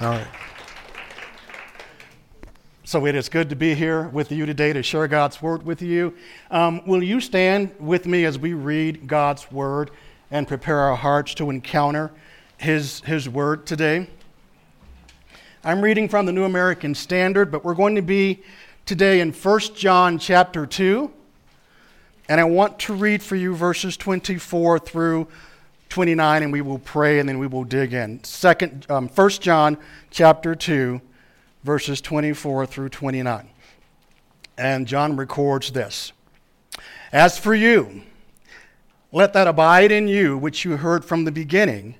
All right. So it is good to be here with you today to share God's Word with you. Will you stand with me as we read God's Word and prepare our hearts to encounter His Word today? I'm reading from the New American Standard, but we're going to be today in 1 John chapter 2. And I want to read for you verses 24 through 29, and we will pray and then we will dig in. 1 John chapter 2, verses 24 through 29. And John records this. As for you, let that abide in you which you heard from the beginning.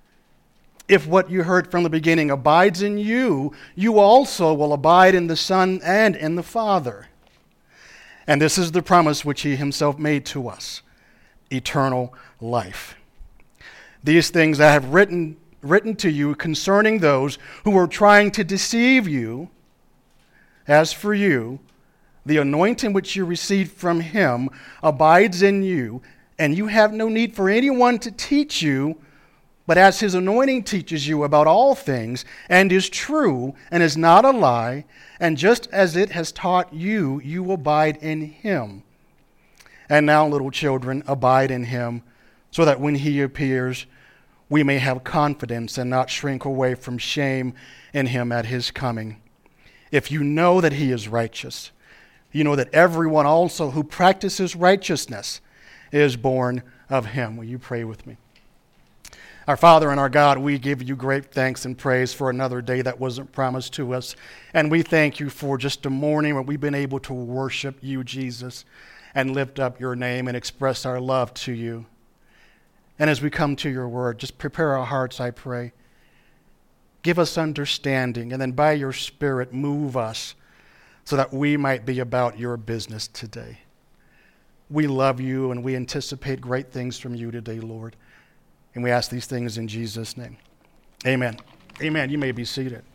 If what you heard from the beginning abides in you, you also will abide in the Son and in the Father. And this is the promise which he himself made to us, eternal life. These things I have written to you concerning those who are trying to deceive you. As for you, the anointing which you received from him abides in you, and you have no need for anyone to teach you, but as his anointing teaches you about all things, and is true, and is not a lie, and just as it has taught you, you abide in him. And now, little children, abide in him, so that when he appears, we may have confidence and not shrink away from shame in him at his coming. If you know that he is righteous, you know that everyone also who practices righteousness is born of him. Will you pray with me? Our Father and our God, we give you great thanks and praise for another day that wasn't promised to us. And we thank you for just a morning where we've been able to worship you, Jesus, and lift up your name and express our love to you. And as we come to your word, just prepare our hearts, I pray. Give us understanding, and then by your Spirit, move us so that we might be about your business today. We love you, and we anticipate great things from you today, Lord. And we ask these things in Jesus' name. Amen. Amen. You may be seated.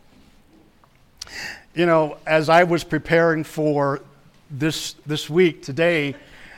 You know, as I was preparing for this week today,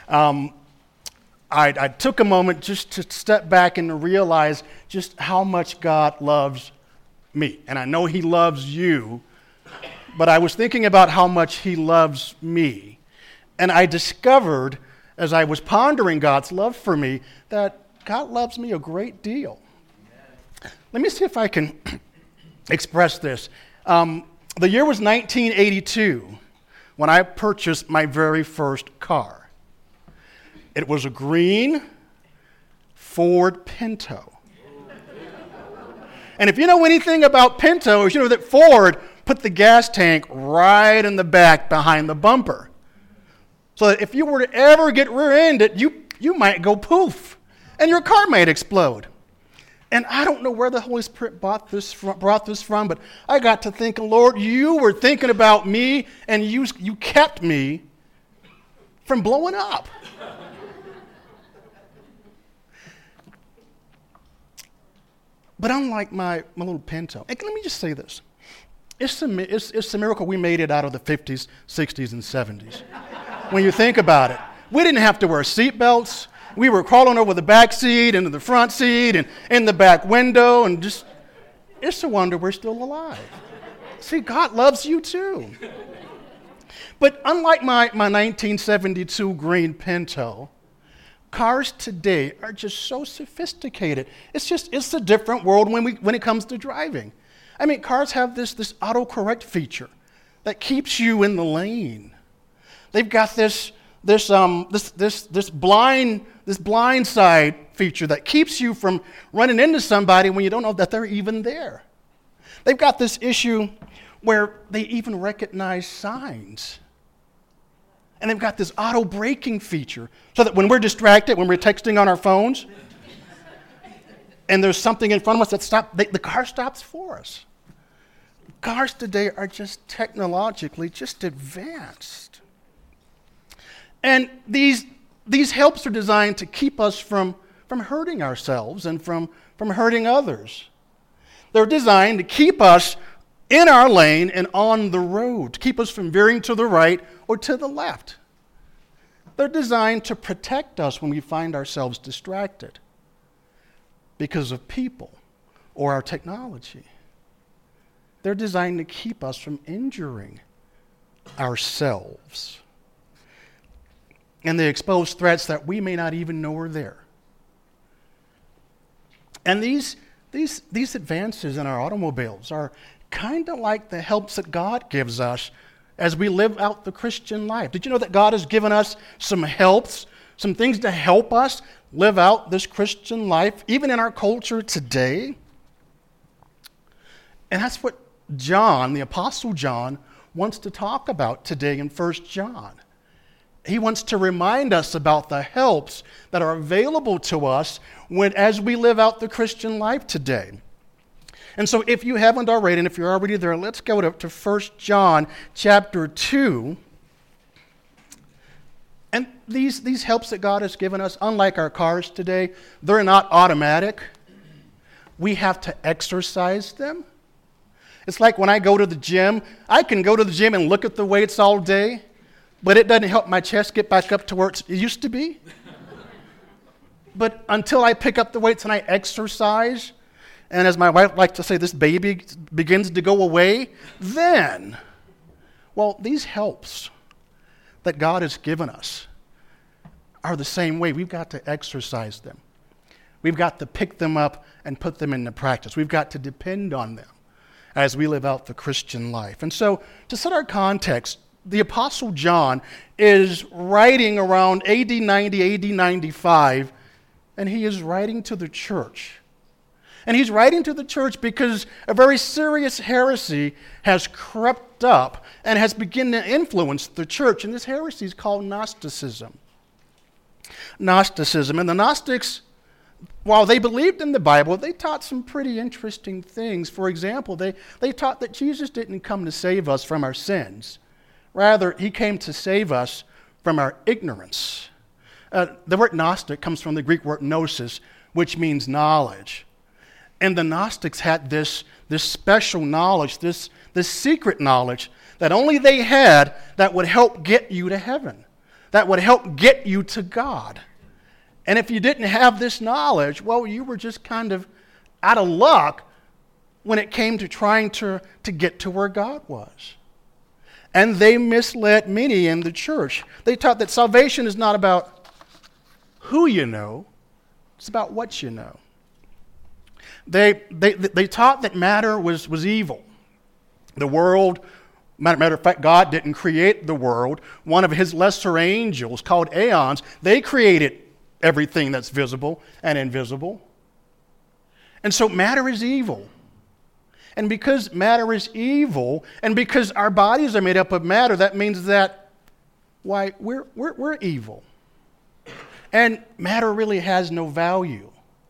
I took a moment just to step back and to realize just how much God loves me. And I know he loves you, but I was thinking about how much he loves me. And I discovered, as I was pondering God's love for me, that God loves me a great deal. Let me see if I can express this. The year was 1982 when I purchased my very first car. It was a green Ford Pinto. And if you know anything about Pintos, you know that Ford put the gas tank right in the back behind the bumper. So that if you were to ever get rear-ended, you might go poof. And your car might explode. And I don't know where the Holy Spirit brought this from, but I got to thinking, Lord, you were thinking about me, and you kept me from blowing up. But unlike my little Pinto, and let me just say this. It's a miracle we made it out of the 50s, 60s, and 70s. When you think about it, we didn't have to wear seatbelts. We were crawling over the back seat, into the front seat, and in the back window, and just, it's a wonder we're still alive. See, God loves you too. But unlike my 1972 green Pinto, cars today are just so sophisticated. It's a different world when it comes to driving. I mean, cars have this autocorrect feature that keeps you in the lane. They've got this blind side feature that keeps you from running into somebody when you don't know that they're even there. They've got this issue where they even recognize signs. And they've got this auto braking feature so that when we're distracted, when we're texting on our phones, and there's something in front of us the car stops for us. Cars today are just technologically just advanced. And these helps are designed to keep us from hurting ourselves and from hurting others. They're designed to keep us in our lane and on the road, to keep us from veering to the right or to the left. They're designed to protect us when we find ourselves distracted because of people or our technology. They're designed to keep us from injuring ourselves. And they expose threats that we may not even know are there. And these advances in our automobiles are kind of like the helps that God gives us as we live out the Christian life. Did you know that God has given us some helps, some things to help us live out this Christian life, even in our culture today? And that's what John, the Apostle John, wants to talk about today in 1 John. He wants to remind us about the helps that are available to us as we live out the Christian life today. And so if you haven't already, and if you're already there, let's go to 1 John chapter 2. And these helps that God has given us, unlike our cars today, they're not automatic. We have to exercise them. It's like when I go to the gym. I can go to the gym and look at the weights all day, but it doesn't help my chest get back up to where it used to be. But until I pick up the weights and I exercise, and as my wife likes to say, this baby begins to go away, then, well, these helps that God has given us are the same way. We've got to exercise them. We've got to pick them up and put them into practice. We've got to depend on them as we live out the Christian life. And so, to set our context, the Apostle John is writing around AD 90, AD 95, and he is writing to the church. And he's writing to the church because a very serious heresy has crept up and has begun to influence the church. And this heresy is called Gnosticism. Gnosticism. And the Gnostics, while they believed in the Bible, they taught some pretty interesting things. For example, they taught that Jesus didn't come to save us from our sins. Rather, he came to save us from our ignorance. The word Gnostic comes from the Greek word gnosis, which means knowledge. And the Gnostics had this special knowledge, this secret knowledge that only they had that would help get you to heaven, that would help get you to God. And if you didn't have this knowledge, well, you were just kind of out of luck when it came to trying to get to where God was. And they misled many in the church. They taught that salvation is not about who you know, it's about what you know. They taught that matter was evil. The world, matter of fact, God didn't create the world. One of his lesser angels, called aeons, they created everything that's visible and invisible. And so matter is evil. And because matter is evil, and because our bodies are made up of matter, that means that, why, we're evil. And matter really has no value.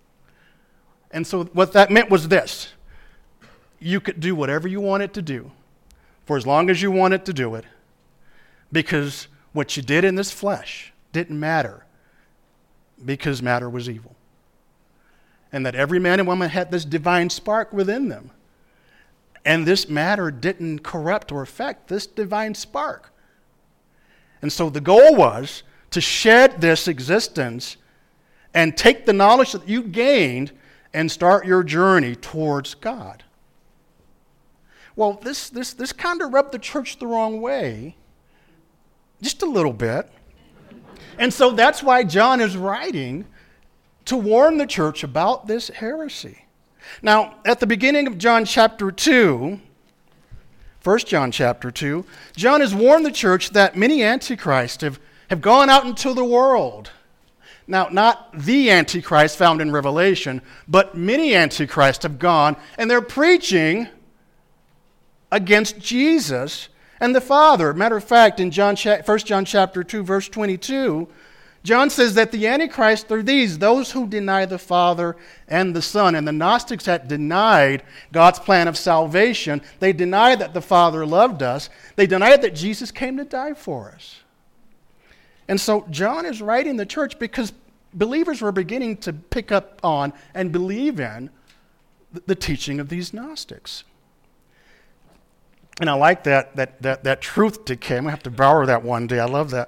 And so what that meant was this. You could do whatever you wanted to do for as long as you wanted to do it, because what you did in this flesh didn't matter, because matter was evil. And that every man and woman had this divine spark within them. And this matter didn't corrupt or affect this divine spark. And so the goal was to shed this existence and take the knowledge that you gained and start your journey towards God. Well, this kind of rubbed the church the wrong way, just a little bit. And so that's why John is writing to warn the church about this heresy. Now, at the beginning of John chapter 2, 1 John chapter 2, John has warned the church that many antichrists have gone out into the world. Now, not the Antichrist found in Revelation, but many Antichrists have gone, and they're preaching against Jesus and the Father. Matter of fact, in 1 John chapter 2, verse 22, John says that the Antichrists are those who deny the Father and the Son. And the Gnostics had denied God's plan of salvation. They denied that the Father loved us. They denied that Jesus came to die for us. And so John is writing the church because believers were beginning to pick up on and believe in the teaching of these Gnostics. And I like that truth decay. I'm going to have to borrow that one day. I love that.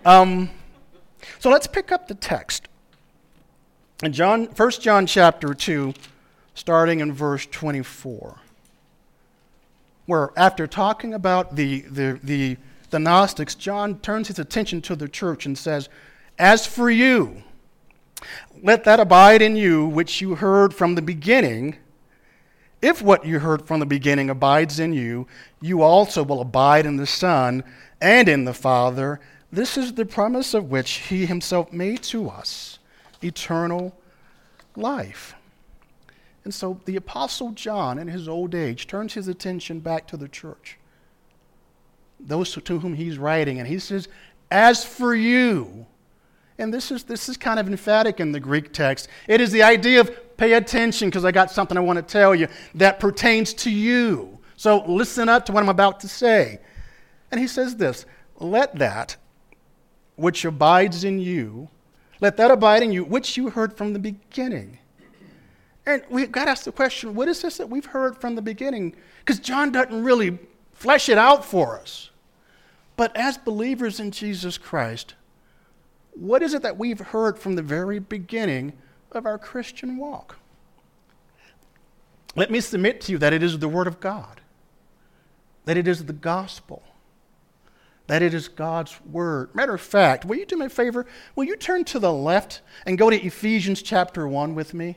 So let's pick up the text. In 1 John chapter 2, starting in verse 24. where after talking about the Gnostics, John turns his attention to the church and says, "As for you, let that abide in you which you heard from the beginning. If what you heard from the beginning abides in you, you also will abide in the Son and in the Father. This is the promise of which he himself made to us, eternal life." And so the Apostle John, in his old age, turns his attention back to the church, those to whom he's writing, and he says, "As for you," and this is kind of emphatic in the Greek text. It is the idea of pay attention because I got something I want to tell you that pertains to you. So listen up to what I'm about to say. And he says this, "Let that which abides in you, let that abide in you, which you heard from the beginning." And we've got to ask the question, what is this that we've heard from the beginning? Because John doesn't really flesh it out for us. But as believers in Jesus Christ, what is it that we've heard from the very beginning of our Christian walk? Let me submit to you that it is the Word of God, that it is the gospel, that it is God's Word. Matter of fact, will you do me a favor? Will you turn to the left and go to Ephesians chapter 1 with me?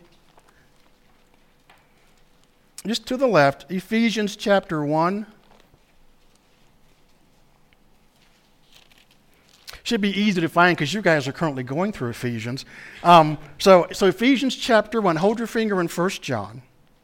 Just to the left, Ephesians chapter 1. Should be easy to find because you guys are currently going through Ephesians. So Ephesians chapter 1, hold your finger in 1 John.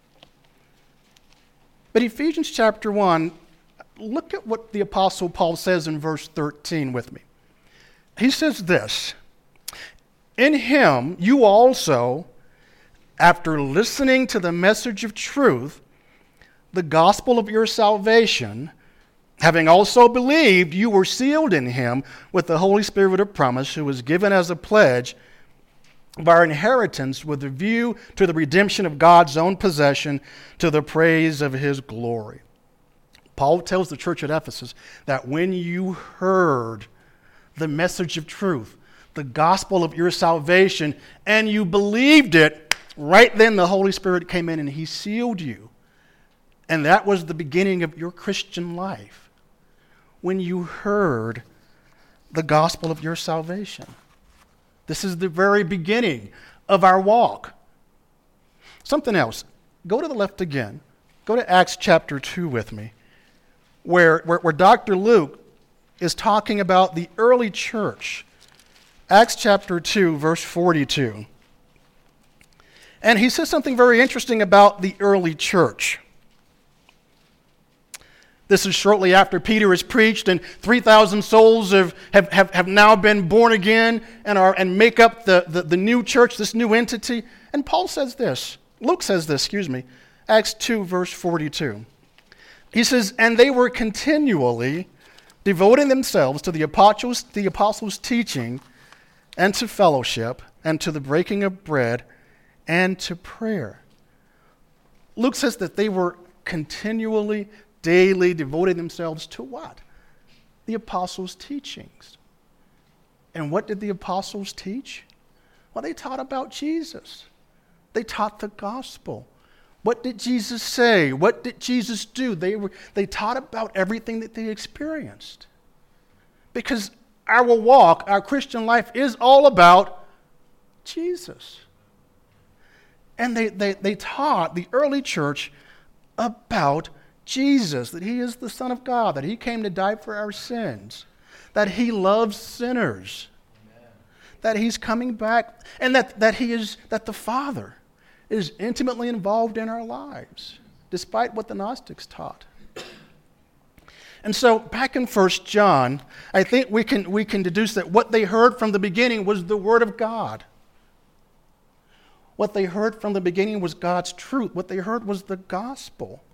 But Ephesians chapter 1, look at what the Apostle Paul says in verse 13 with me. He says this, "In him you also, after listening to the message of truth, the gospel of your salvation, having also believed, you were sealed in him with the Holy Spirit of promise, who was given as a pledge of our inheritance with a view to the redemption of God's own possession to the praise of his glory." Paul tells the church at Ephesus that when you heard the message of truth, the gospel of your salvation, and you believed it, right then the Holy Spirit came in and he sealed you. And that was the beginning of your Christian life, when you heard the gospel of your salvation. This is the very beginning of our walk. Something else. Go to the left again. Go to Acts chapter 2 with me, where Dr. Luke is talking about the early church. Acts chapter 2, verse 42. And he says something very interesting about the early church. This is shortly after Peter has preached and 3,000 souls have now been born again and make up the new church, this new entity. And Paul says this, Luke says this, Acts 2, verse 42. He says, "And they were continually devoting themselves to the apostles' teaching and to fellowship and to the breaking of bread and to prayer." Luke says that they were continually, daily devoting themselves to what? The apostles' teachings. And what did the apostles teach? Well, they taught about Jesus. They taught the gospel. What did Jesus say? What did Jesus do? They taught about everything that they experienced. Because our walk, our Christian life, is all about Jesus. And they taught the early church about Jesus, that he is the Son of God, that he came to die for our sins, that he loves sinners, Amen. That he's coming back, and that the Father is intimately involved in our lives, despite what the Gnostics taught. And so, back in 1 John, I think we can deduce that what they heard from the beginning was the Word of God. What they heard from the beginning was God's truth. What they heard was the gospel.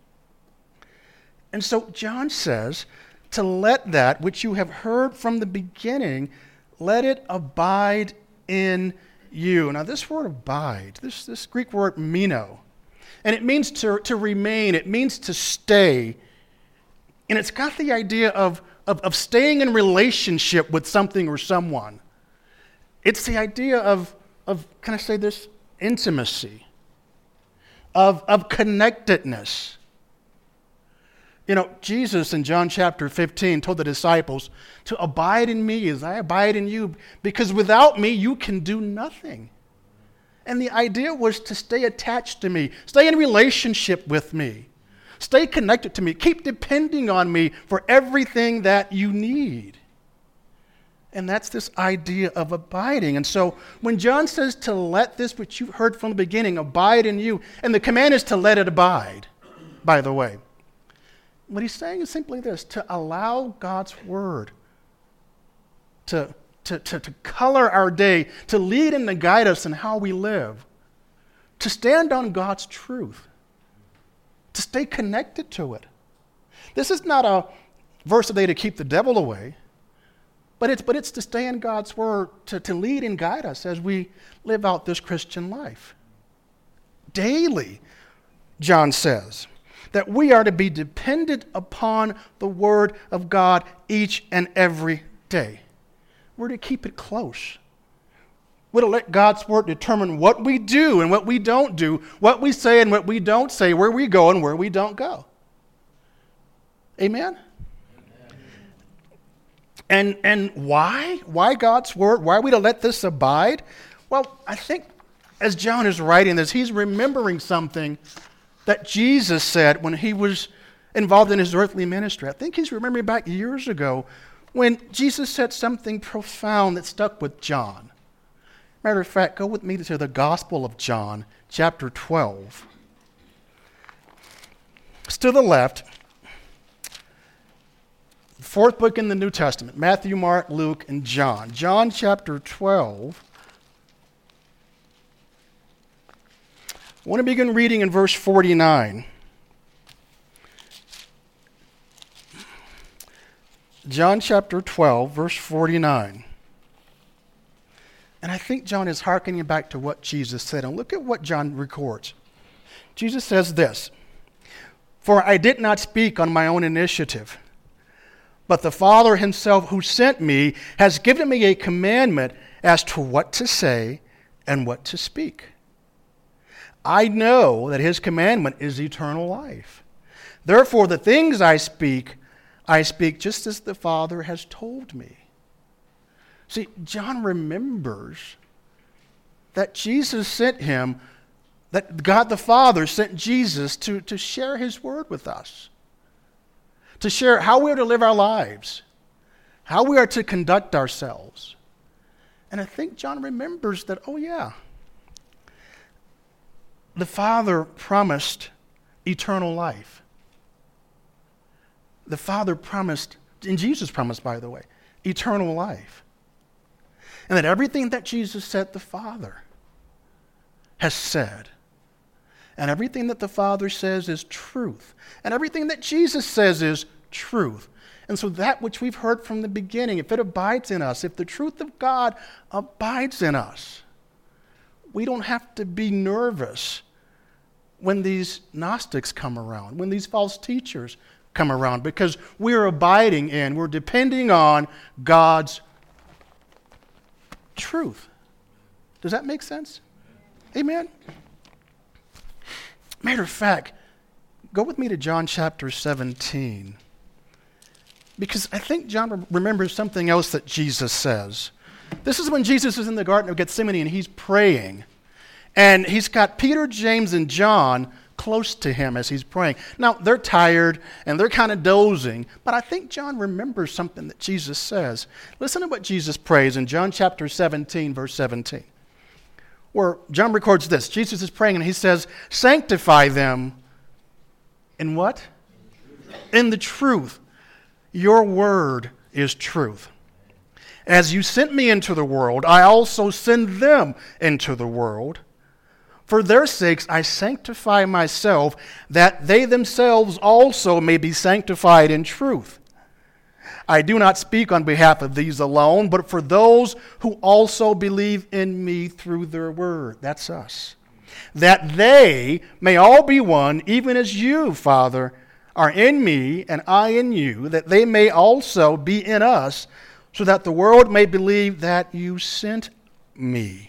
And so John says, to let that which you have heard from the beginning, let it abide in you. Now this word abide, this Greek word meno, and it means to remain, it means to stay. And it's got the idea of staying in relationship with something or someone. It's the idea of can I say this? Intimacy, of connectedness. You know, Jesus in John chapter 15 told the disciples to abide in me as I abide in you, because without me you can do nothing. And the idea was to stay attached to me, stay in relationship with me, stay connected to me, keep depending on me for everything that you need. And that's this idea of abiding. And so when John says to let this, which you've heard from the beginning, abide in you, and the command is to let it abide, by the way. What he's saying is simply this: to allow God's word to color our day, to lead and to guide us in how we live, to stand on God's truth, to stay connected to it. This is not a verse today to keep the devil away, but it's to stay in God's word, to lead and guide us as we live out this Christian life. Daily, John says, that we are to be dependent upon the word of God each and every day. We're to keep it close. We're to let God's word determine what we do and what we don't do, what we say and what we don't say, where we go and where we don't go. Amen? And why? Why God's word? Why are we to let this abide? Well, I think as John is writing this, he's remembering something that Jesus said when he was involved in his earthly ministry. I think he's remembering back years ago when Jesus said something profound that stuck with John. Matter of fact, go with me to the Gospel of John, chapter 12. It's to the left. Fourth book in the New Testament: Matthew, Mark, Luke, and John. John chapter 12. I want to begin reading in verse 49. John chapter 12, verse 49. And I think John is hearkening back to what Jesus said. And look at what John records. Jesus says this: "For I did not speak on my own initiative, but the Father himself who sent me has given me a commandment as to what to say and what to speak. I know that his commandment is eternal life. Therefore, the things I speak just as the Father has told me." See, John remembers that Jesus sent him, that God the Father sent Jesus to share his word with us, to share how we are to live our lives, how we are to conduct ourselves. And I think John remembers that, oh yeah, the Father promised eternal life. The Father promised, and Jesus promised, by the way, eternal life. And that everything that Jesus said the Father has said. And everything that the Father says is truth. And everything that Jesus says is truth. And so that which we've heard from the beginning, if it abides in us, if the truth of God abides in us, we don't have to be nervous when these Gnostics come around, when these false teachers come around, because we're abiding in, we're depending on God's truth. Does that make sense? Amen? Matter of fact, go with me to John chapter 17, because I think John remembers something else that Jesus says. This is when Jesus is in the Garden of Gethsemane and he's praying. And he's got Peter, James, and John close to him as he's praying. Now, they're tired and they're kind of dozing, but I think John remembers something that Jesus says. Listen to what Jesus prays in John chapter 17, verse 17, where John records this. Jesus is praying and he says, "Sanctify them in what? In the truth. Your word is truth. As you sent me into the world, I also send them into the world. For their sakes I sanctify myself, that they themselves also may be sanctified in truth. I do not speak on behalf of these alone, but for those who also believe in me through their word." That's us. "That they may all be one, even as you, Father, are in me and I in you, that they may also be in us, so that the world may believe that you sent me."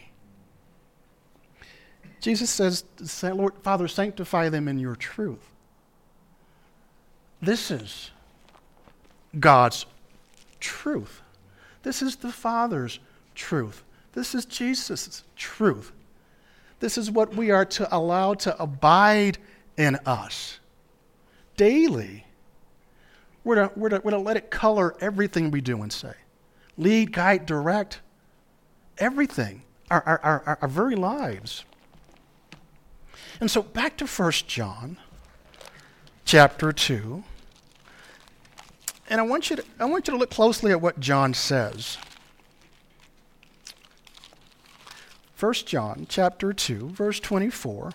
Jesus says, "Lord, Father, sanctify them in your truth. This is God's truth. This is the Father's truth. This is Jesus' truth. This is what we are to allow to abide in us daily. We're to let it color everything we do and say. Lead, guide, direct everything, our very lives. And so back to 1 John chapter 2. And I want you to look closely at what John says. 1 John chapter 2, verse 24.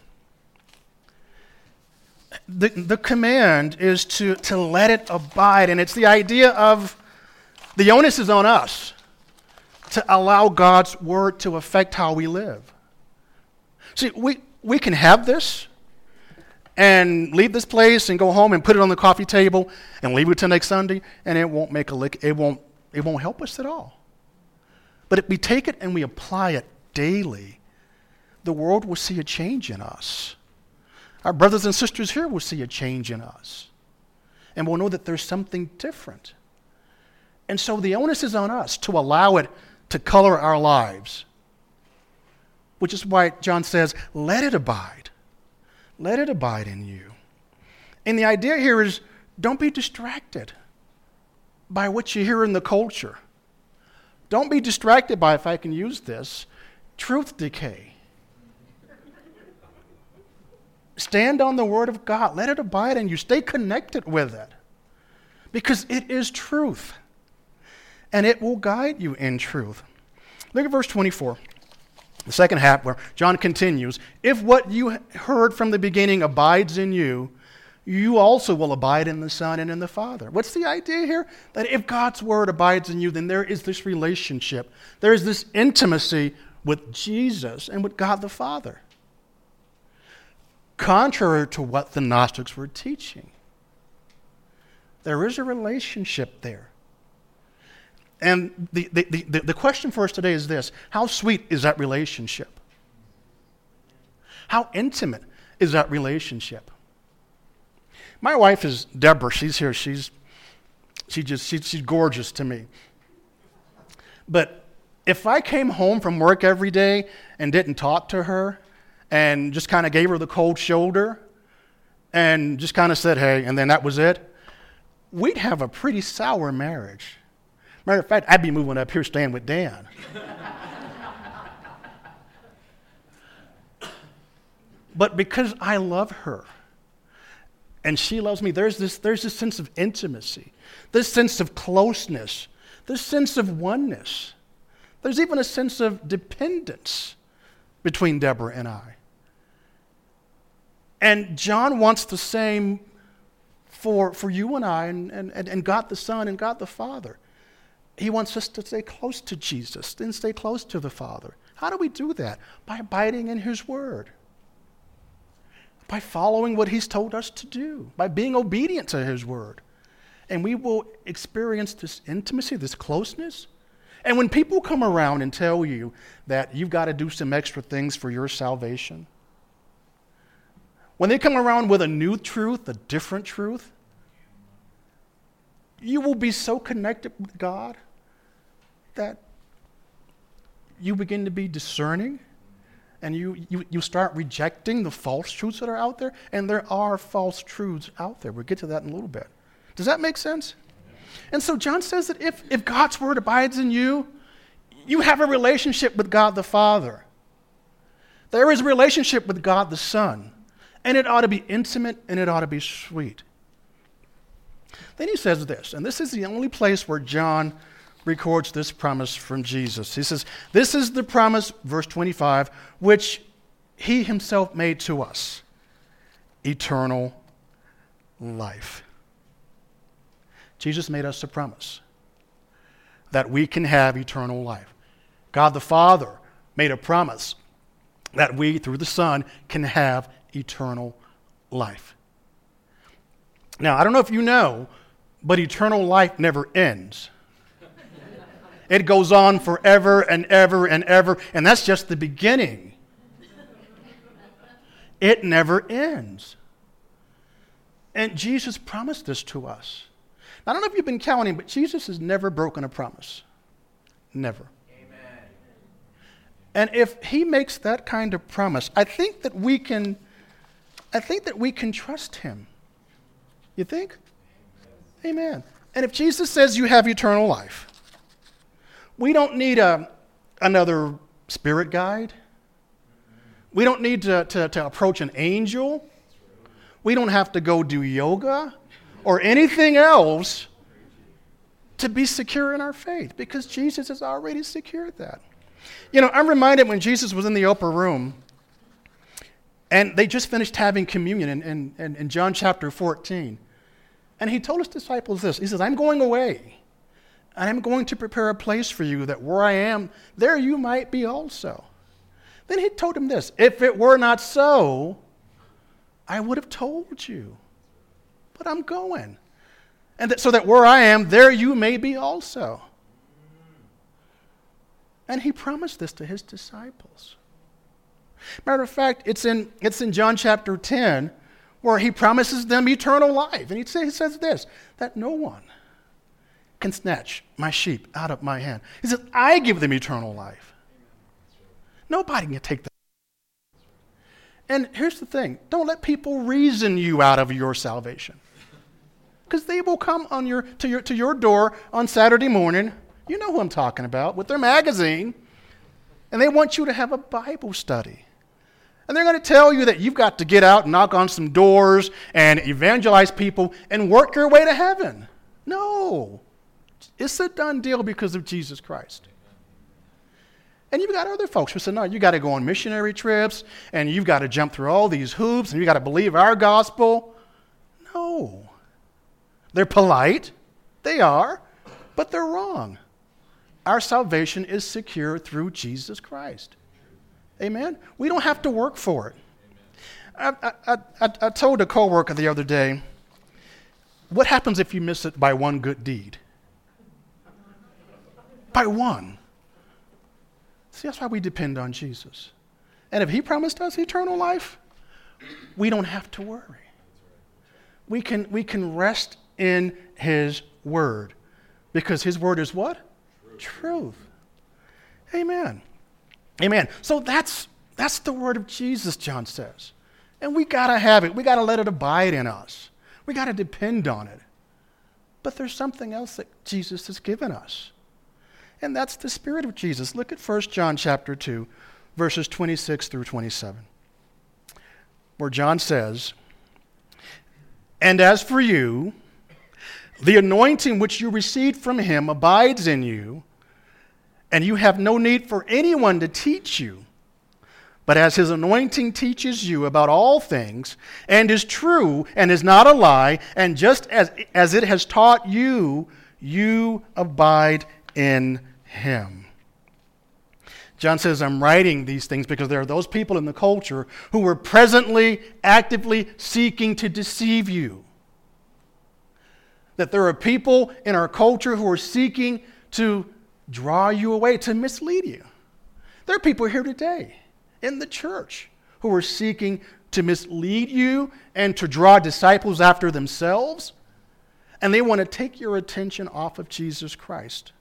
The command is to let it abide, and it's the idea of the onus is on us to allow God's word to affect how we live. See, we can have this and leave this place and go home and put it on the coffee table and leave it till next Sunday, and it won't make a lick. It won't help us at all. But if we take it and we apply it daily, the world will see a change in us. Our brothers and sisters here will see a change in us. And we'll know that there's something different. And so the onus is on us to allow it to color our lives. Which is why John says, let it abide. Let it abide in you. And the idea here is, don't be distracted by what you hear in the culture. Don't be distracted by, if I can use this, truth decay. Stand on the Word of God. Let it abide in you. Stay connected with it. Because it is truth. And it will guide you in truth. Look at verse 24. The second half where John continues, if what you heard from the beginning abides in you, you also will abide in the Son and in the Father. What's the idea here? That if God's Word abides in you, then there is this relationship. There is this intimacy with Jesus and with God the Father. Contrary to what the Gnostics were teaching. There is a relationship there. And the question for us today is this: how sweet is that relationship? How intimate is that relationship? My wife is Deborah. She's here. She's gorgeous to me. But if I came home from work every day and didn't talk to her and just kind of gave her the cold shoulder and just kind of said, hey, and then that was it, we'd have a pretty sour marriage. Matter of fact, I'd be moving up here staying with Dan. But because I love her and she loves me, there's this sense of intimacy, this sense of closeness, this sense of oneness. There's even a sense of dependence between Deborah and I. And John wants the same for you and I and God the Son and God the Father. He wants us to stay close to Jesus and stay close to the Father. How do we do that? By abiding in His Word. By following what He's told us to do. By being obedient to His Word. And we will experience this intimacy, this closeness. And when people come around and tell you that you've got to do some extra things for your salvation, when they come around with a new truth, a different truth, you will be so connected with God that you begin to be discerning and you start rejecting the false truths that are out there. And there are false truths out there. We'll get to that in a little bit. Does that make sense? And so John says that if God's Word abides in you, you have a relationship with God the Father. There is a relationship with God the Son. And it ought to be intimate and it ought to be sweet. Then he says this, and this is the only place where John records this promise from Jesus. He says, this is the promise, verse 25, which He Himself made to us, eternal life. Jesus made us a promise that we can have eternal life. God the Father made a promise that we, through the Son, can have eternal life. Now, I don't know if you know, but eternal life never ends. It goes on forever and ever and ever, and that's just the beginning. It never ends. And Jesus promised this to us. I don't know if you've been counting, but Jesus has never broken a promise. Never. Amen. And if he makes that kind of promise, I think that we can trust him. You think? Amen. And if Jesus says you have eternal life, we don't need another spirit guide. We don't need to approach an angel. We don't have to go do yoga or anything else to be secure in our faith, because Jesus has already secured that. I'm reminded when Jesus was in the upper room and they just finished having communion in John chapter 14. And he told his disciples this. He says, I'm going away. And I'm going to prepare a place for you, that where I am, there you might be also. Then he told him this. If it were not so, I would have told you. But I'm going. And so that where I am, there you may be also. And he promised this to his disciples. Matter of fact, it's in John chapter 10, where he promises them eternal life. And he says this, that no one can snatch my sheep out of my hand. He says, I give them eternal life. Nobody can take that. And here's the thing, don't let people reason you out of your salvation. Because they will come to your door on Saturday morning, you know who I'm talking about, with their magazine, and they want you to have a Bible study. And they're going to tell you that you've got to get out and knock on some doors and evangelize people and work your way to heaven. No. It's a done deal because of Jesus Christ. And you've got other folks who say, no, you got to go on missionary trips and you've got to jump through all these hoops and you've got to believe our gospel. No. They're polite. They are. But they're wrong. Our salvation is secure through Jesus Christ. Amen? We don't have to work for it. I told a coworker the other day, what happens if you miss it by one good deed? By one. See, that's why we depend on Jesus. And if he promised us eternal life, we don't have to worry. We can rest in his word. Because his word is what? Truth. Amen. Amen. So that's the word of Jesus, John says. And we got to have it. We got to let it abide in us. We got to depend on it. But there's something else that Jesus has given us. And that's the Spirit of Jesus. Look at 1 John chapter 2, verses 26 through 27, where John says, and as for you, the anointing which you received from him abides in you, and you have no need for anyone to teach you. But as his anointing teaches you about all things, and is true, and is not a lie, and just as it has taught you, you abide in him. John says, I'm writing these things because there are those people in the culture who are presently, actively seeking to deceive you. That there are people in our culture who are seeking to draw you away, to mislead you. There are people here today in the church who are seeking to mislead you and to draw disciples after themselves, and they want to take your attention off of Jesus Christ.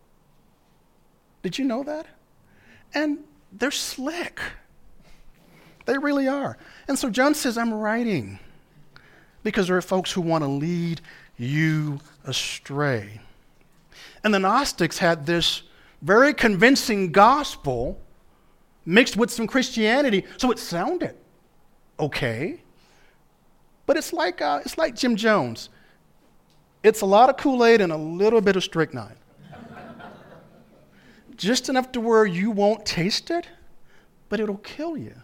Did you know that? And they're slick. They really are. And so John says, I'm writing because there are folks who want to lead you astray. And the Gnostics had this very convincing gospel mixed with some Christianity, so it sounded okay. But it's like Jim Jones. It's a lot of Kool-Aid and a little bit of strychnine. Just enough to where you won't taste it, but it'll kill you.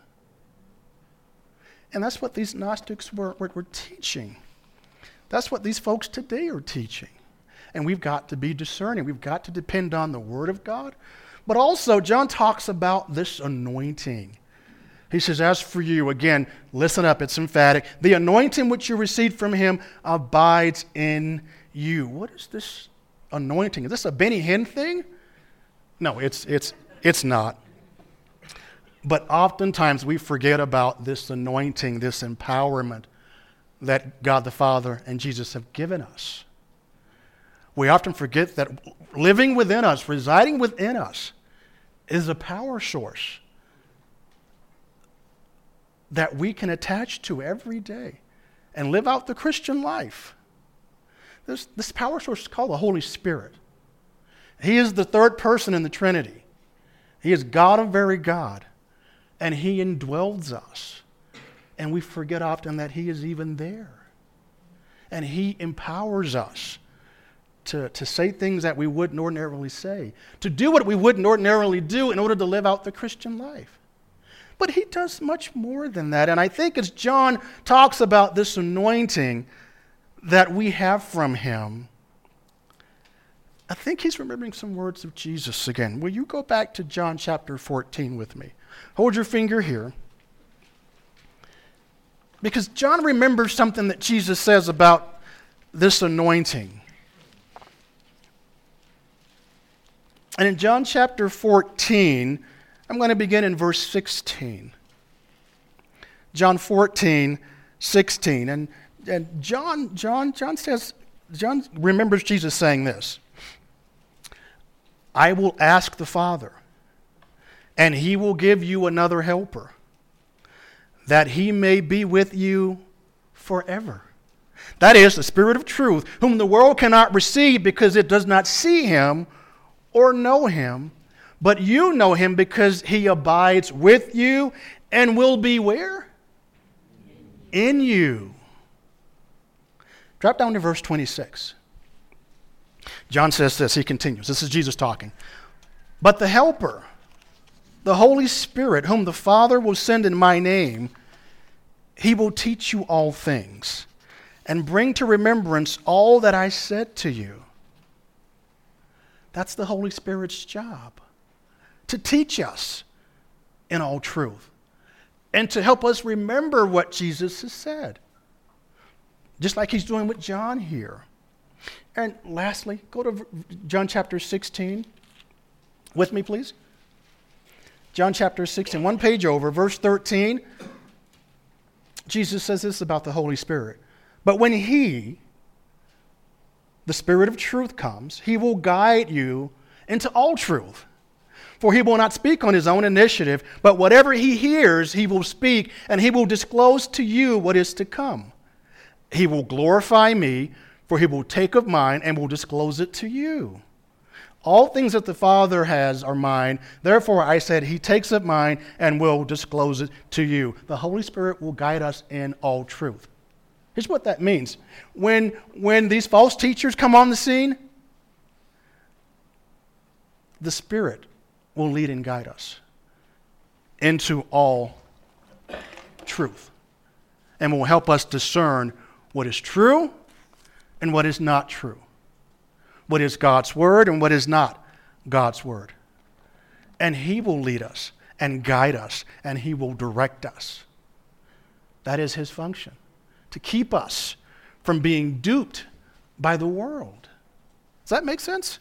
And that's what these Gnostics were teaching. That's what these folks today are teaching. And we've got to be discerning. We've got to depend on the Word of God. But also, John talks about this anointing. He says, as for you, again, listen up, it's emphatic. The anointing which you received from him abides in you. What is this anointing? Is this a Benny Hinn thing? No, it's not. But oftentimes we forget about this anointing, this empowerment that God the Father and Jesus have given us. We often forget that living within us, residing within us, is a power source that we can attach to every day and live out the Christian life. This power source is called the Holy Spirit. He is the third person in the Trinity. He is God of very God, and He indwells us. And we forget often that He is even there. And He empowers us to say things that we wouldn't ordinarily say, to do what we wouldn't ordinarily do in order to live out the Christian life. But He does much more than that. And I think as John talks about this anointing that we have from Him, I think he's remembering some words of Jesus again. Will you go back to John chapter 14 with me? Hold your finger here. Because John remembers something that Jesus says about this anointing. And in John chapter 14, I'm going to begin in verse 16. John 14, 16. And John remembers Jesus saying this. I will ask the Father, and He will give you another helper, that He may be with you forever. That is, the Spirit of truth, whom the world cannot receive because it does not see Him or know Him, but you know Him because He abides with you and will be where? In you. Drop down to verse 26. John says this, he continues. This is Jesus talking. But the Helper, the Holy Spirit, whom the Father will send in my name, He will teach you all things and bring to remembrance all that I said to you. That's the Holy Spirit's job, to teach us in all truth and to help us remember what Jesus has said, just like He's doing with John here. And lastly, go to John chapter 16 with me, please. John chapter 16, one page over, verse 13. Jesus says this about the Holy Spirit. But when He, the Spirit of truth, comes, He will guide you into all truth. For He will not speak on His own initiative, but whatever He hears, He will speak, and He will disclose to you what is to come. He will glorify me, for He will take of mine and will disclose it to you. All things that the Father has are mine. Therefore, I said, He takes of mine and will disclose it to you. The Holy Spirit will guide us in all truth. Here's what that means. When these false teachers come on the scene, the Spirit will lead and guide us into all truth and will help us discern what is true and what is not true, what is God's word and what is not God's word. And He will lead us and guide us, and He will direct us. That is His function, to keep us from being duped by the world. Does that make sense?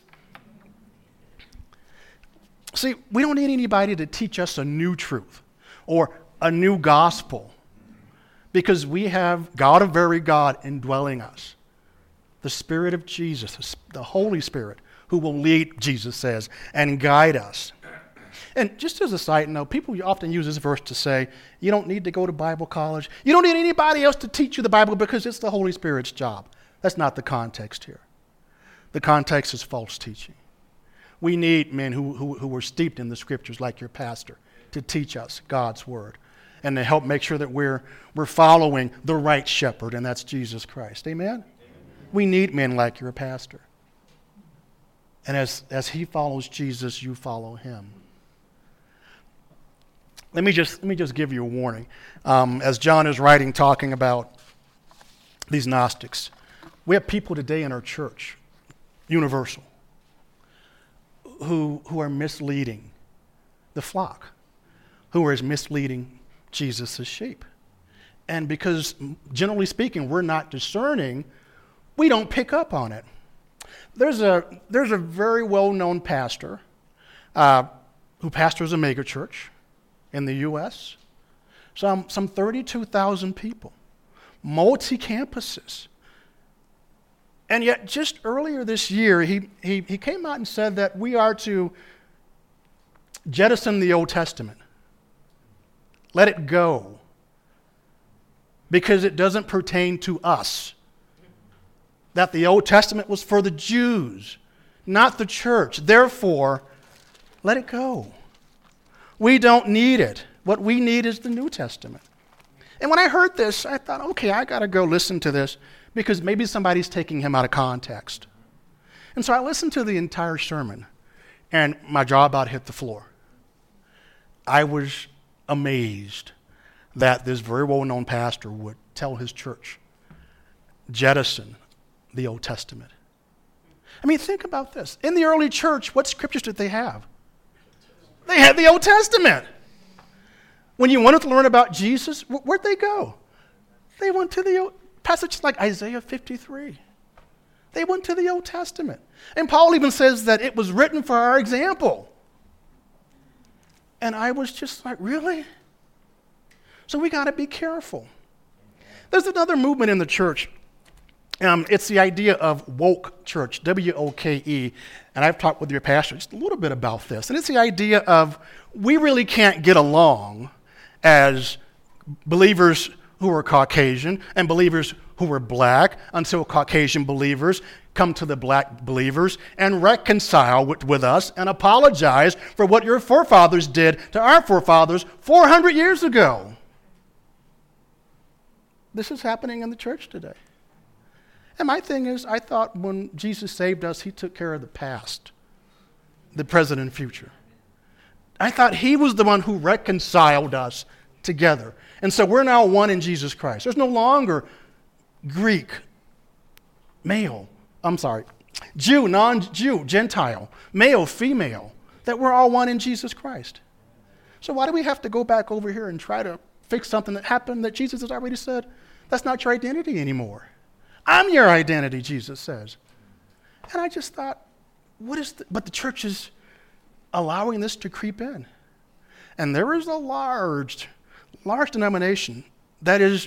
See, we don't need anybody to teach us a new truth or a new gospel, because we have God of very God indwelling us. The Spirit of Jesus, the Holy Spirit, who will lead, Jesus says, and guide us. And just as a side note, people often use this verse to say, you don't need to go to Bible college. You don't need anybody else to teach you the Bible because it's the Holy Spirit's job. That's not the context here. The context is false teaching. We need men who are steeped in the Scriptures, like your pastor, to teach us God's Word and to help make sure that we're following the right shepherd, and that's Jesus Christ. Amen? We need men like your pastor. And as he follows Jesus, you follow him. Let me just give you a warning. As John is writing, talking about these Gnostics, we have people today in our church, universal, who are misleading the flock, who are misleading Jesus' sheep. And because, generally speaking, we're not discerning, we don't pick up on it. There's a very well-known pastor who pastors a megachurch in the U.S., some 32,000 people, multi-campuses. And yet, just earlier this year, he came out and said that we are to jettison the Old Testament. Let it go. Because it doesn't pertain to us. That the Old Testament was for the Jews, not the church. Therefore, let it go. We don't need it. What we need is the New Testament. And when I heard this, I thought, okay, I got to go listen to this because maybe somebody's taking him out of context. And so I listened to the entire sermon, and my jaw about hit the floor. I was amazed that this very well-known pastor would tell his church, jettison the Old Testament. I mean, think about this. In the early church, what scriptures did they have? They had the Old Testament. When you wanted to learn about Jesus, where'd they go? They went to the passages like Isaiah 53. They went to the Old Testament. And Paul even says that it was written for our example. And I was just like, really? So we got to be careful. There's another movement in the church. It's the idea of woke church, W-O-K-E. And I've talked with your pastor just a little bit about this. And it's the idea of we really can't get along as believers who are Caucasian and believers who are black until Caucasian believers come to the black believers and reconcile with us and apologize for what your forefathers did to our forefathers 400 years ago. This is happening in the church today. And my thing is, I thought when Jesus saved us, he took care of the past, the present, and future. I thought he was the one who reconciled us together. And so we're now one in Jesus Christ. There's no longer Greek, Jew, non-Jew, Gentile, male, female, that we're all one in Jesus Christ. So why do we have to go back over here and try to fix something that happened that Jesus has already said? That's not your identity anymore. I'm your identity, Jesus says. And I just thought, but the church is allowing this to creep in. And there is a large denomination that is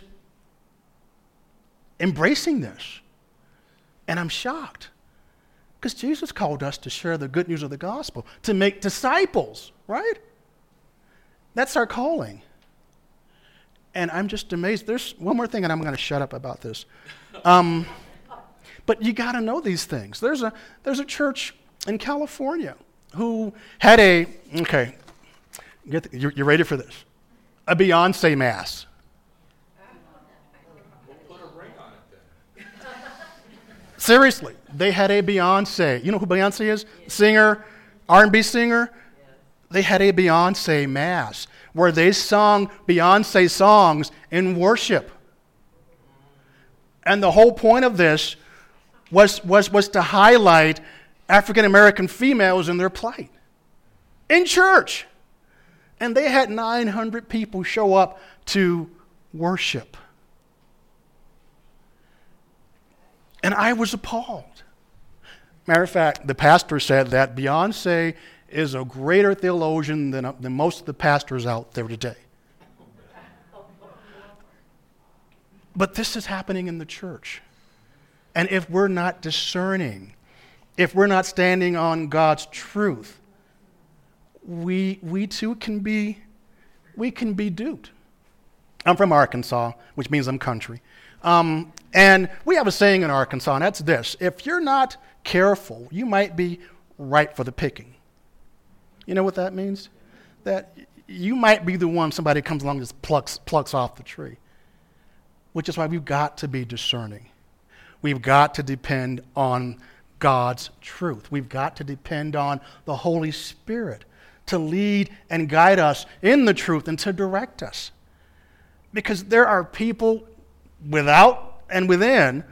embracing this. And I'm shocked. Because Jesus called us to share the good news of the gospel, to make disciples, right? That's our calling. And I'm just amazed. There's one more thing, and I'm going to shut up about this. But you got to know these things. There's a church in California who had you ready for this? A Beyonce mass. We'll put a ring on it then. Seriously, they had a Beyonce. You know who Beyonce is? Singer, R&B singer. They had a Beyonce mass where they sung Beyonce songs in worship. And the whole point of this was to highlight African American females and their plight in church. And they had 900 people show up to worship. And I was appalled. Matter of fact, the pastor said that Beyonce is a greater theologian than most of the pastors out there today. But this is happening in the church. And if we're not discerning, if we're not standing on God's truth, we too can be duped. I'm from Arkansas, which means I'm country. And we have a saying in Arkansas, and that's this: if you're not careful, you might be ripe for the picking. You know what that means? That you might be the one somebody comes along and just plucks off the tree. Which is why we've got to be discerning. We've got to depend on God's truth. We've got to depend on the Holy Spirit to lead and guide us in the truth and to direct us. Because there are people without and within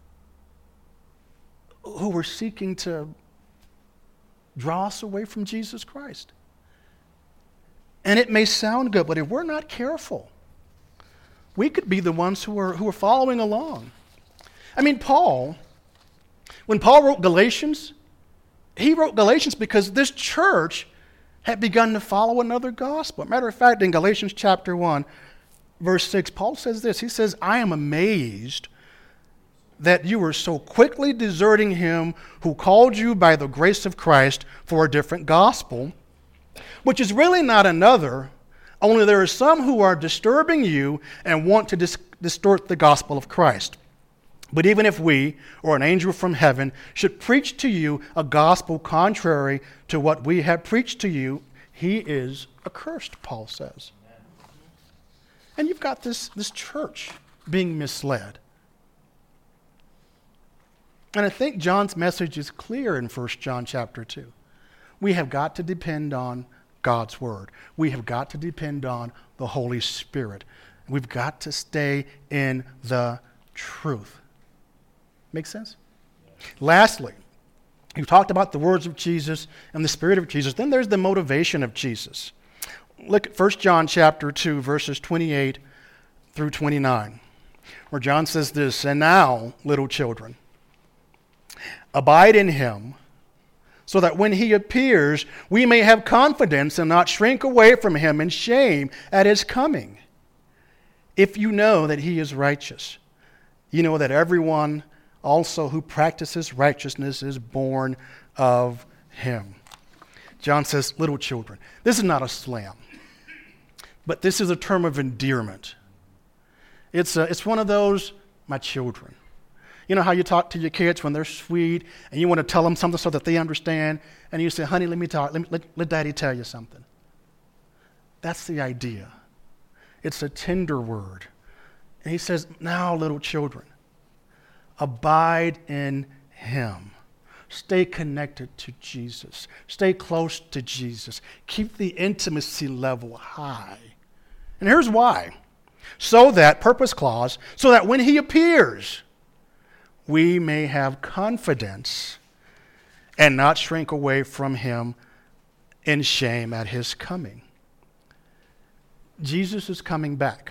who are seeking to draw us away from Jesus Christ. And it may sound good, but if we're not careful, we could be the ones who are following along. I mean, when Paul wrote Galatians, he wrote Galatians because this church had begun to follow another gospel. Matter of fact, in Galatians chapter 1, verse 6, Paul says this. He says, I am amazed that you are so quickly deserting him who called you by the grace of Christ for a different gospel, which is really not another, only there are some who are disturbing you and want to distort the gospel of Christ. But even if we, or an angel from heaven, should preach to you a gospel contrary to what we have preached to you, he is accursed, Paul says. And you've got this church being misled. And I think John's message is clear in 1 John chapter 2. We have got to depend on God's word. We have got to depend on the Holy Spirit. We've got to stay in the truth. Make sense? Lastly, we've talked about the words of Jesus and the Spirit of Jesus. Then there's the motivation of Jesus. Look at 1 John chapter 2, verses 28 through 29, where John says this, and now, little children, abide in him, so that when he appears, we may have confidence and not shrink away from him in shame at his coming. If you know that he is righteous, you know that everyone also who practices righteousness is born of him. John says, little children. This is not a slam, but this is a term of endearment. It's one of those, my children. You know how you talk to your kids when they're sweet and you want to tell them something so that they understand, and you say, honey, let me talk. Let daddy tell you something. That's the idea. It's a tender word. And he says, now, little children, abide in him. Stay connected to Jesus. Stay close to Jesus. Keep the intimacy level high. And here's why. So that, purpose clause, so that when he appears, we may have confidence and not shrink away from him in shame at his coming. Jesus is coming back.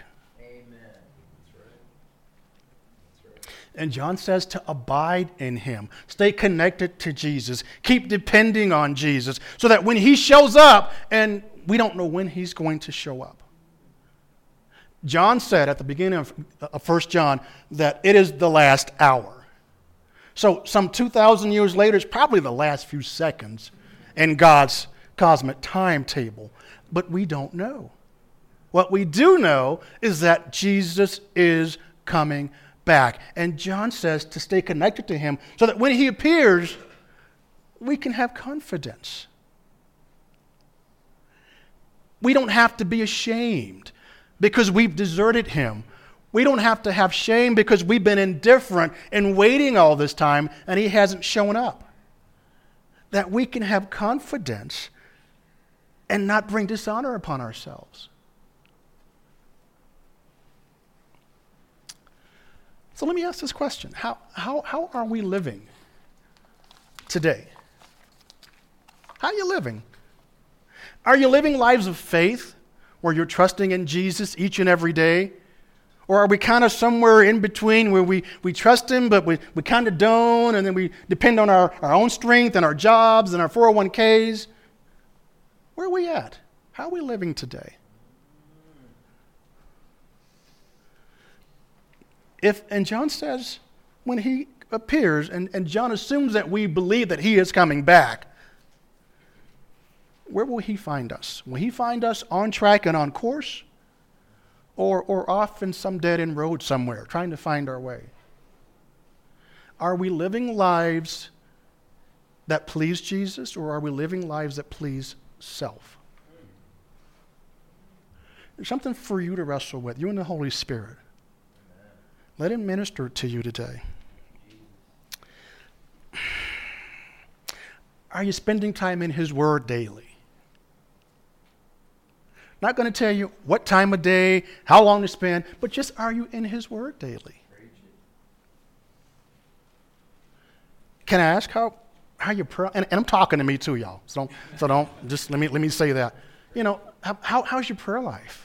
And John says to abide in him. Stay connected to Jesus. Keep depending on Jesus so that when he shows up, and we don't know when he's going to show up. John said at the beginning of 1 John that it is the last hour. So some 2,000 years later, it's probably the last few seconds in God's cosmic timetable. But we don't know. What we do know is that Jesus is coming back. And John says to stay connected to him so that when he appears, we can have confidence. We don't have to be ashamed because we've deserted him. We don't have to have shame because we've been indifferent and waiting all this time and he hasn't shown up. That we can have confidence and not bring dishonor upon ourselves. So let me ask this question. How are we living today? How are you living? Are you living lives of faith where you're trusting in Jesus each and every day? Or are we kind of somewhere in between where we trust him but we kind of don't, and then we depend on our own strength and our jobs and our 401ks? Where are we at? How are we living today? And John says when he appears, and John assumes that we believe that he is coming back, where will he find us? Will he find us on track and on course? Or off in some dead-end road somewhere, trying to find our way? Are we living lives that please Jesus, or are we living lives that please self? There's something for you to wrestle with, you and the Holy Spirit. Let him minister to you today. Are you spending time in his word daily? Not going to tell you what time of day, how long to spend, but just are you in his word daily? Can I ask how you pray? And I'm talking to me too, y'all. So don't just let me say that. You know, how's your prayer life?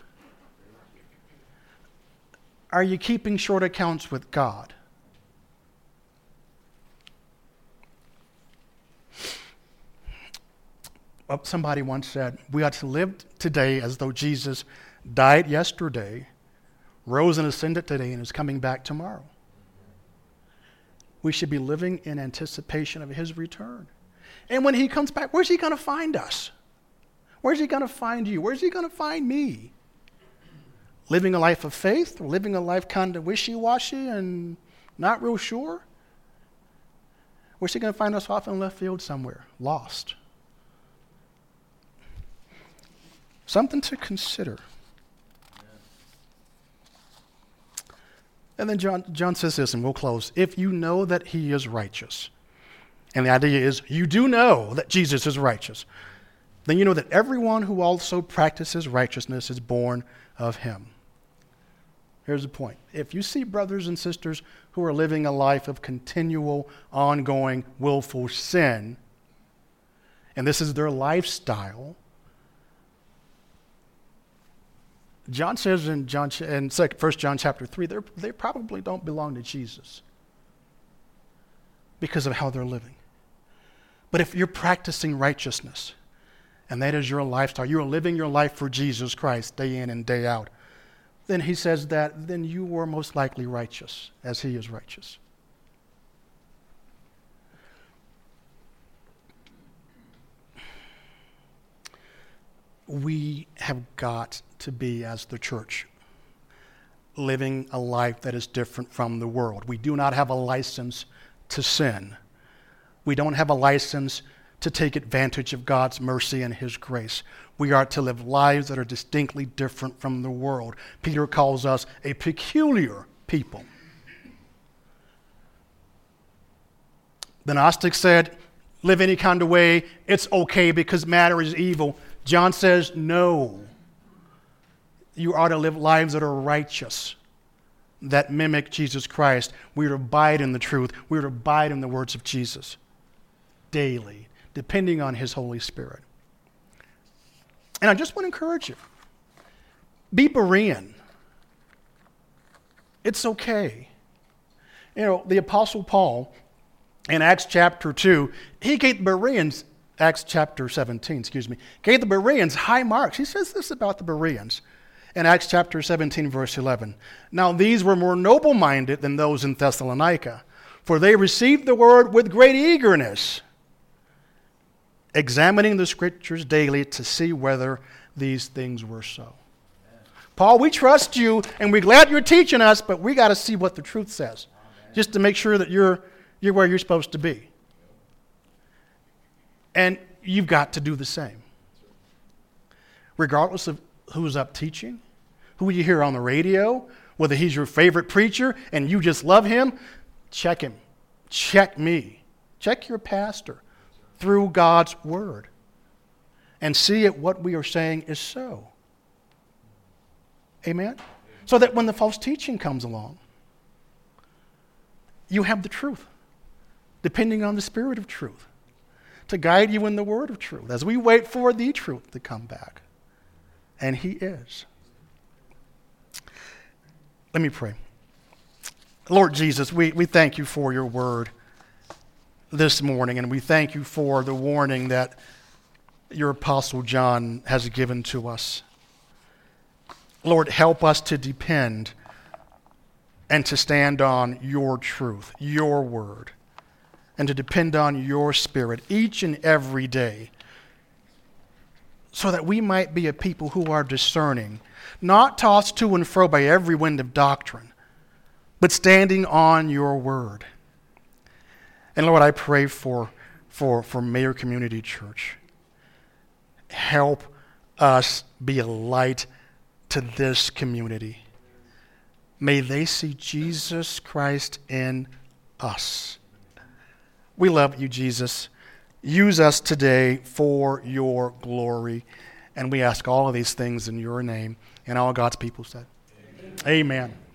Are you keeping short accounts with God? Well, somebody once said, we ought to live today as though Jesus died yesterday, rose and ascended today and is coming back tomorrow. We should be living in anticipation of his return. And when he comes back, where's he going to find us? Where's he going to find you? Where's he going to find me? Living a life of faith, or living a life kind of wishy-washy and not real sure? Where's he going to find us off in left field somewhere, lost? Something to consider. And then John says this, and we'll close. If you know that he is righteous, and the idea is you do know that Jesus is righteous, then you know that everyone who also practices righteousness is born of him. Here's the point. If you see brothers and sisters who are living a life of continual, ongoing, willful sin, and this is their lifestyle, John says in 1 John chapter 3, they probably don't belong to Jesus because of how they're living. But if you're practicing righteousness, and that is your lifestyle, you're living your life for Jesus Christ day in and day out, then he says that then you are most likely righteous as he is righteous. We have got to be, as the church, living a life that is different from the world. We do not have a license to sin. We don't have a license to take advantage of God's mercy and his grace. We are to live lives that are distinctly different from the world. Peter calls us a peculiar people. The Gnostics said, live any kind of way, it's okay because matter is evil. John says, no. You are to live lives that are righteous, that mimic Jesus Christ. We are to abide in the truth. We are to abide in the words of Jesus daily, depending on his Holy Spirit. And I just want to encourage you. Be Berean. It's okay. You know, the Apostle Paul, in Acts chapter 2, he gave the Bereans, Acts chapter 17, gave the Bereans high marks. He says this about the Bereans in Acts chapter 17, verse 11. Now these were more noble-minded than those in Thessalonica, for they received the word with great eagerness, examining the scriptures daily to see whether these things were so. Amen. Paul, we trust you, and we're glad you're teaching us, but we got to see what the truth says, just to make sure that you're where you're supposed to be. And you've got to do the same. Regardless of who's up teaching, who you hear on the radio, whether he's your favorite preacher and you just love him, check him. Check me. Check your pastor through God's word and see if what we are saying is so. Amen? So that when the false teaching comes along, you have the truth, depending on the Spirit of truth, to guide you in the word of truth as we wait for the truth to come back. And he is. Let me pray. Lord Jesus, we thank you for your word this morning, and we thank you for the warning that your Apostle John has given to us. Lord, help us to depend and to stand on your truth, your word, and to depend on your Spirit each and every day, so that we might be a people who are discerning, not tossed to and fro by every wind of doctrine, but standing on your word. And Lord, I pray for Mayor Community Church. Help us be a light to this community. May they see Jesus Christ in us. We love you, Jesus. Use us today for your glory. And we ask all of these things in your name. And all God's people said, Amen. Amen.